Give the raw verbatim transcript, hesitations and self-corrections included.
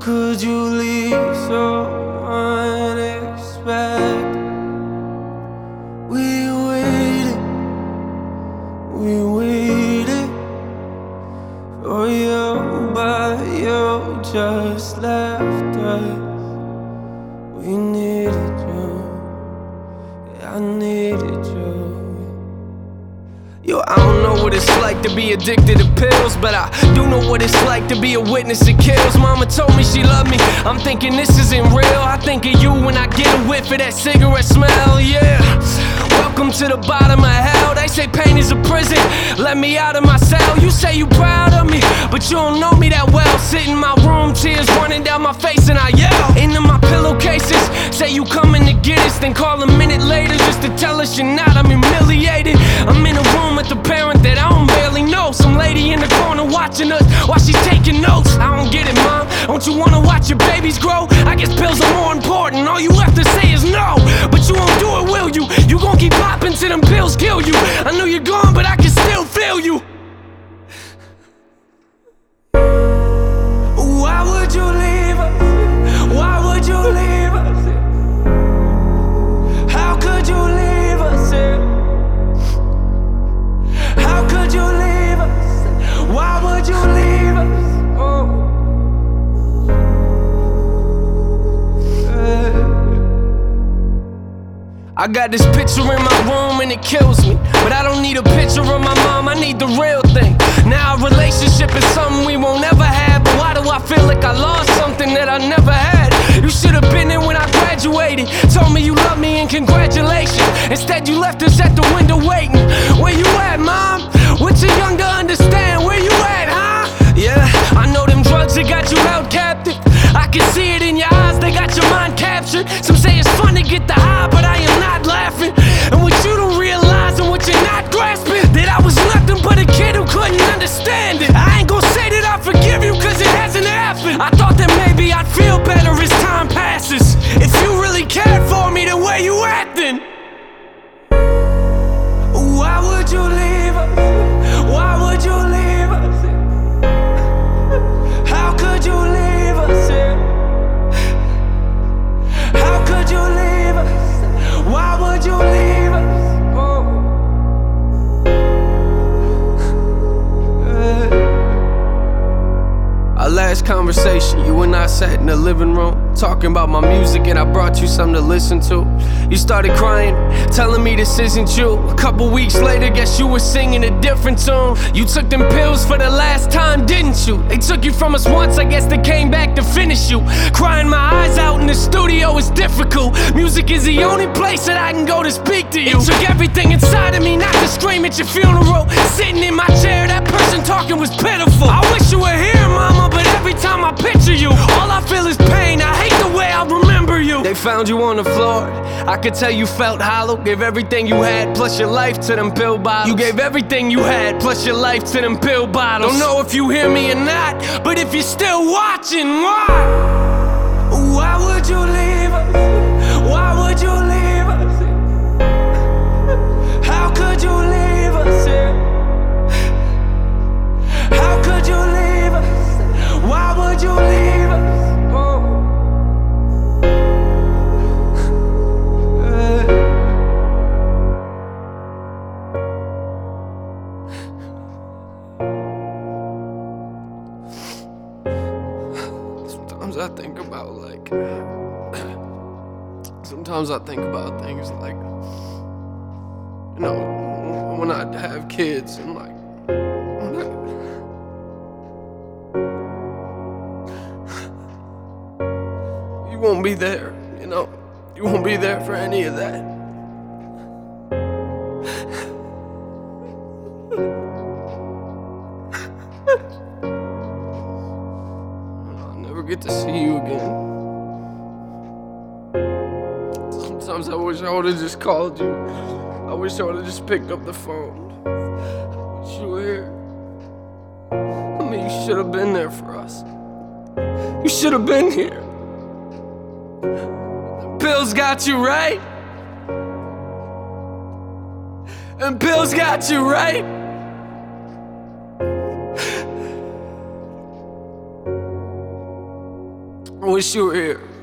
could you leave so unexpected? We waited, we waited for you, but you just left us. We needed you, yeah, I needed you. Yo, I don't know what it's like to be addicted to pills, but I do know what it's like to be a witness that kills. Mama told me she loved me, I'm thinking this isn't real. I think of you when I get a whiff of that cigarette smell, yeah. Welcome to the bottom of hell. They say pain is a prison, let me out of my cell. You say you proud of me, but you don't know me that well. Sit in my room, tears running down my face, and I yell into my pillowcases. Say you coming to get us, then call a minute later just to tell us you're not. I'm humiliated. I'm in a room with a parent that I don't barely know. Some lady in the corner watching us while she's taking notes. I don't get it, mom. Don't you wanna watch your babies grow? I guess pills are more important. All you have to say is no, but you won't do it, will you? You gon' keep popping till them pills kill you. I know you're gone, but I can still feel you. Why would you leave us? Why would you leave us? How could you leave us? How could you leave us? Why would you leave us? Oh. I got this picture in my room and it kills me, but I don't need a picture of my mom, I need the real thing. Now a relationship is something we won't ever have, but why do I feel like I lost something that I never had? You should have been there when I graduated, told me you love me and congratulations. Instead you left us at the window waiting. Where you at, mom? We're too young to understand. Where you at, huh? Yeah, I know them drugs that got you held captive. I can see it in your eyes, they got your mind captured. Some say it's fun to get the high, but I am not laughing. And what you don't realize and what you're not grasping, that I was nothing but a kid who couldn't understand it. I ain't gon' say that I forgive you cause it hasn't happened. I thought that maybe I'd feel better as time passes. If you really cared for me, then where you at then? Why would you leave us? Why would you leave us? How could you leave us? How could you leave us? Why would you leave us? Oh. Our last conversation, you and I sat in the living room talking about my music, and I brought you something to listen to. You started crying, telling me this isn't you. A couple weeks later, guess you were singing a different tune. You took them pills for the last time, didn't you? They took you from us once, I guess they came back to finish you. Crying my eyes out in the studio is difficult. Music is the only place that I can go to speak to you. It took everything inside of me not to scream at your funeral. Sitting in my chair, that person talking was pitiful. I wish you were here, mama, but every time I picture you, all I feel is pain. I hate the way I remember you. They found you on the floor, I could tell you felt hollow. Gave everything you had, plus your life to them pill bottles. You gave everything you had, plus your life to them pill bottles. Don't know if you hear me or not, but if you're still watching, why? Why would you leave us? Why would you leave us? How could you leave us? How could you leave us? Why would you leave us? Oh. Sometimes I think about like Sometimes I think about things like, you know, when I have kids and like when I, you won't be there, you know, you won't be there for any of that. I'll never get to see you again. Sometimes I wish I would've just called you. I wish I would've just picked up the phone. I wish you were here. I mean, you should've been there for us. You should've been here. The pills got you right. And pills got you right. I wish you were here.